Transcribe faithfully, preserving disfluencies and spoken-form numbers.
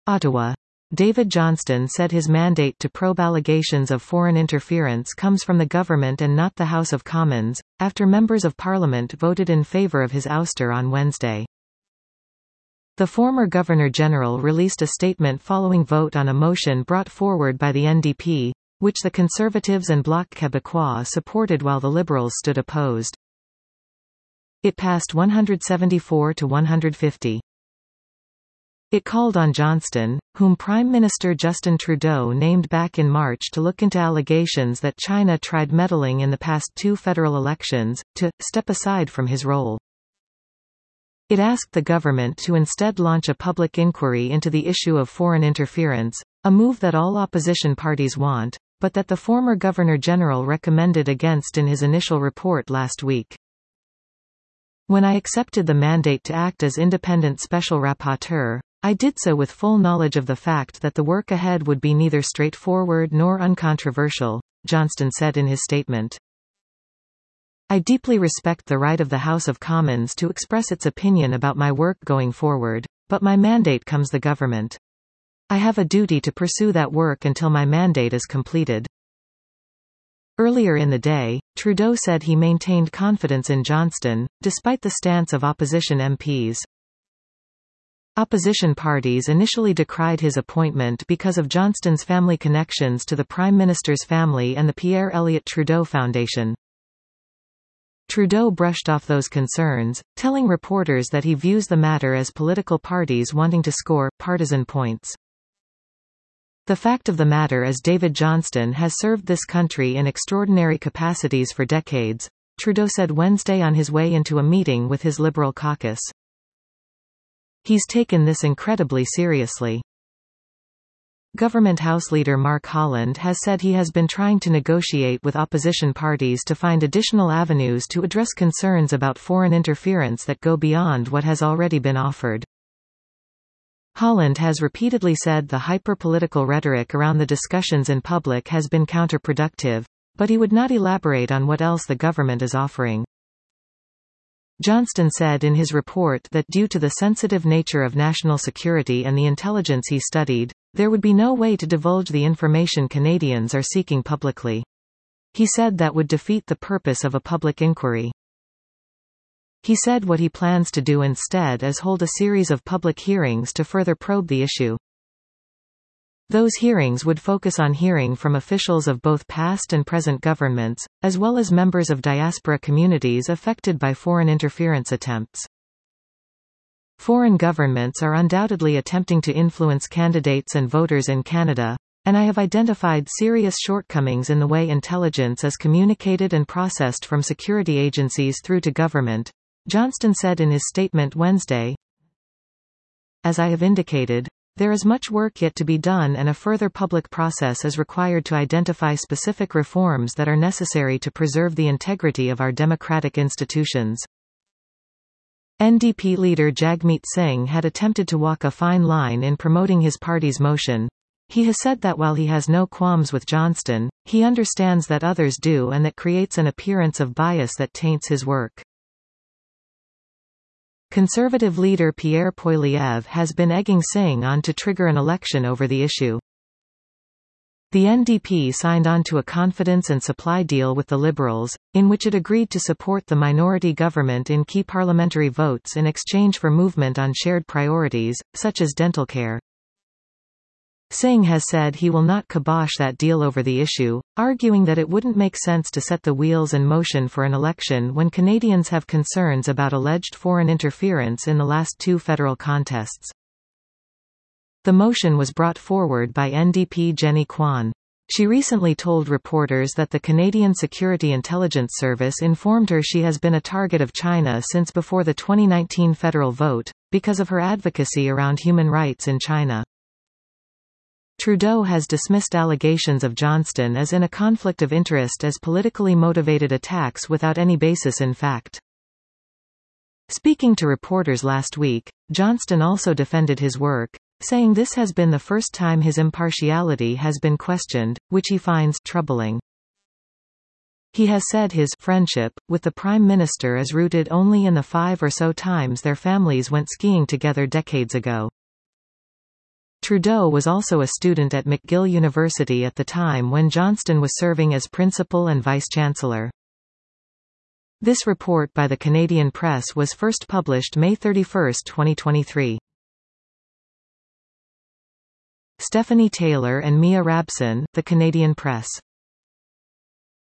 Ottawa. David Johnston said his mandate to probe allegations of foreign interference comes from the government and not the House of Commons, after members of Parliament voted in favour of his ouster on Wednesday. The former Governor-General released a statement following vote on a motion brought forward by the N D P, which the Conservatives and Bloc Québécois supported while the Liberals stood opposed. It passed one hundred seventy-four to one hundred fifty. It called on Johnston, whom Prime Minister Justin Trudeau named back in March to look into allegations that China tried meddling in the past two federal elections, to step aside from his role. It asked the government to instead launch a public inquiry into the issue of foreign interference, a move that all opposition parties want, but that the former Governor-General recommended against in his initial report last week. When I accepted the mandate to act as independent special rapporteur, I did so with full knowledge of the fact that the work ahead would be neither straightforward nor uncontroversial, Johnston said in his statement. I deeply respect the right of the House of Commons to express its opinion about my work going forward, but my mandate comes the government. I have a duty to pursue that work until my mandate is completed. Earlier in the day, Trudeau said he maintained confidence in Johnston, despite the stance of opposition M Ps. Opposition parties initially decried his appointment because of Johnston's family connections to the Prime Minister's family and the Pierre Elliott Trudeau Foundation. Trudeau brushed off those concerns, telling reporters that he views the matter as political parties wanting to score partisan points. The fact of the matter is David Johnston has served this country in extraordinary capacities for decades, Trudeau said Wednesday on his way into a meeting with his Liberal caucus. He's taken this incredibly seriously. Government House Leader Mark Holland has said he has been trying to negotiate with opposition parties to find additional avenues to address concerns about foreign interference that go beyond what has already been offered. Holland has repeatedly said the hyper-political rhetoric around the discussions in public has been counterproductive, but he would not elaborate on what else the government is offering. Johnston said in his report that due to the sensitive nature of national security and the intelligence he studied, there would be no way to divulge the information Canadians are seeking publicly. He said that would defeat the purpose of a public inquiry. He said what he plans to do instead is hold a series of public hearings to further probe the issue. Those hearings would focus on hearing from officials of both past and present governments, as well as members of diaspora communities affected by foreign interference attempts. Foreign governments are undoubtedly attempting to influence candidates and voters in Canada, and I have identified serious shortcomings in the way intelligence is communicated and processed from security agencies through to government, Johnston said in his statement Wednesday. As I have indicated, there is much work yet to be done and a further public process is required to identify specific reforms that are necessary to preserve the integrity of our democratic institutions. N D P leader Jagmeet Singh had attempted to walk a fine line in promoting his party's motion. He has said that while he has no qualms with Johnston, he understands that others do and that creates an appearance of bias that taints his work. Conservative leader Pierre Poilievre has been egging Singh on to trigger an election over the issue. The N D P signed on to a confidence and supply deal with the Liberals, in which it agreed to support the minority government in key parliamentary votes in exchange for movement on shared priorities, such as dental care. Singh has said he will not kibosh that deal over the issue, arguing that it wouldn't make sense to set the wheels in motion for an election when Canadians have concerns about alleged foreign interference in the last two federal contests. The motion was brought forward by N D P Jenny Kwan. She recently told reporters that the Canadian Security Intelligence Service informed her she has been a target of China since before the twenty nineteen federal vote, because of her advocacy around human rights in China. Trudeau has dismissed allegations of Johnston as in a conflict of interest as politically motivated attacks without any basis in fact. Speaking to reporters last week, Johnston also defended his work, saying this has been the first time his impartiality has been questioned, which he finds troubling. He has said his friendship with the Prime Minister is rooted only in the five or so times their families went skiing together decades ago. Trudeau was also a student at McGill University at the time when Johnston was serving as principal and vice-chancellor. This report by the Canadian Press was first published May thirty-first, twenty twenty-three. Stephanie Taylor and Mia Rabson, The Canadian Press.